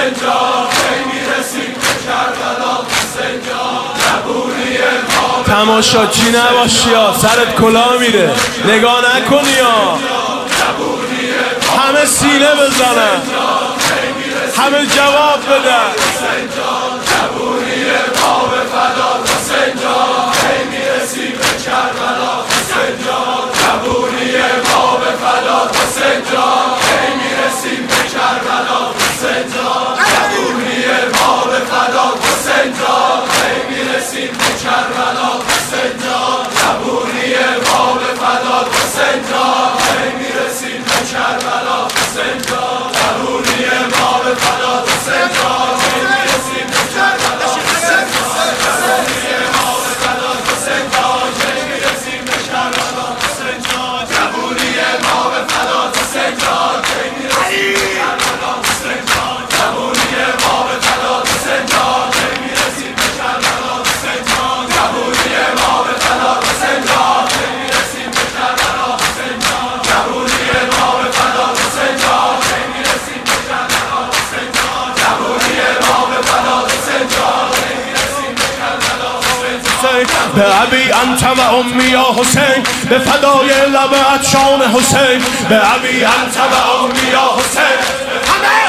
حسین جان کی میرسیم به کربلا حسین جان جوونی ما تماشاچی نباشی ها سرت کلا میره نگاه نکنی ها همه سینه بزنن همه جواب بدن حسین جان جوونی ما به فدا حسین جان کی میرسیم به کربلا حسین جان جوونی ما به فدا حسین جان کی میرسیم به کربلا حسین جان جوونی ما به فدا حسین جان کی میرسیم به کربلا حسین جان جوونی ما به فدا حسین جان کی میرسیم به کربلا حسین جان جوونی ما به فدا حسین جان کی میرسیم به کربلا حسین جان جوونی ما به فدا حسین جان کی میرسیم به کربلا حسین جان جوونی ما به فدا حسین جان کی میرسیم به کربلا حسین جان جوونی ما به فدا حسین جان کی میرسیم به کربلا حسین جان جوونی ما به فدا حسین جان کی میرسیم به کربلا حسین جان جوونی ما به فدا حسین جان کی میرسیم به کربلا حسین جان جوونی ما به فدا حسین جان کی میرسیم به کربلا حسین جان به ابی انت و امی یا حسین به فدای لب عطشان حسین به ابی انت و امی یا حسین همه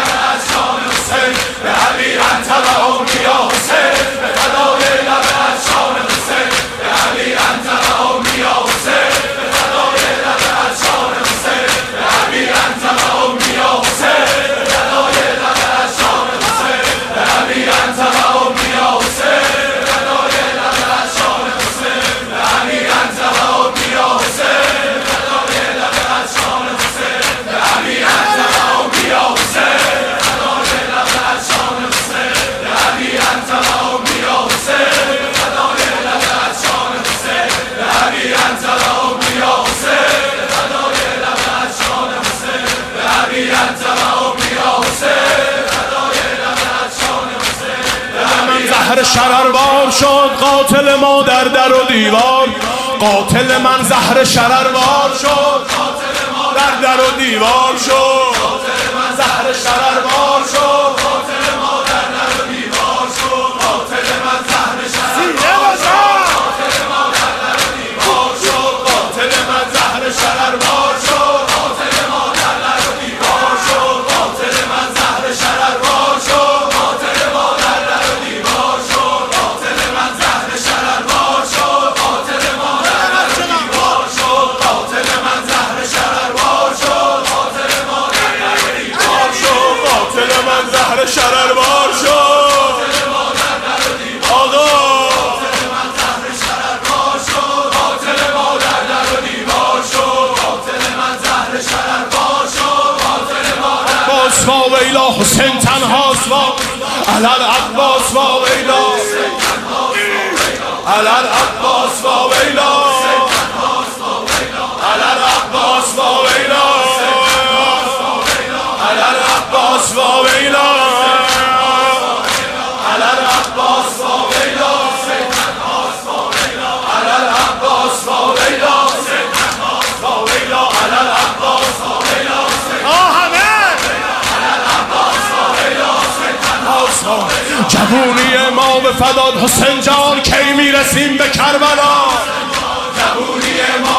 به ابی انت و امی یا حسین به فدای لب عطشان حسین به ابی انت و امی یا حسین به فدای لب عطشان حسین به ابی انت و امی یا حسین به فدای لب عطشان حسین به ابی انت و امی یا حسین به فدای لب عطشان حسین به ابی انت و امی یا حسین به فدای لب عطشان حسین به ابی انت و امی یا حسین زهر شرروار شد قاتل ما در در و دیوار قاتل من زهر شرروار شد قاتل ما در در و دیوار شد قاتل من زهر شرروار شد قاتل ما در در و دیوار شد قاتل من زهر شرروار شد قاتل ما در در و دیوار شد قاتل من زهر شرروار شد قاتل ما در در و دیوار شد قاتل من زهر شرروار شد قاتل ما در در و دیوار شد قاتل من زهر شرروار شد قاتل ما در در و دیوار شد قاتل من زهر شرروار شد قاتل ما در در و دیوار شد قاتل من زهر شرروار شد قاتل ما در در و دیوار قاتل من زهر شرروار شد قاتل ما در در و دیوار شد قاتل من زهر شرروار شد قاتل ما عباس و ویلا حسین تنهاست و علل عباس و ویلا علل عباس و ویلا علل عباس و ویلا علل عباس و ویلا علل عباس و ویلا علل عباس و ویلا علل عباس و ویلا جوونی ما به فداد حسین جان کی میرسیم به کربلا جوونی ما